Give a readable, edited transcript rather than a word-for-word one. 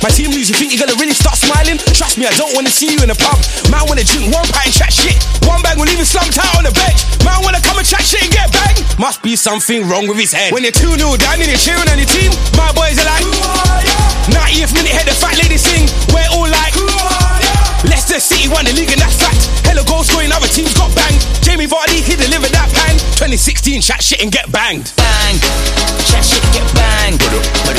My team lose, you think you're gonna really start smiling? Trust me, I don't wanna see you in a pub. Man wanna drink one pint and chat shit. One bag will leave him slumped out on the bench. Man wanna come and chat shit and get banged. Must be something wrong with his head. When you're 2-0 down and you're cheering on your team, my boys are like 90th minute, head the fat lady sing. We're all like Leicester City won the league and that's fact. Hella goal scoring, other teams got banged. Jamie Vardy, he delivered that pan. 2016, chat shit and get banged. Bang, chat shit, get banged.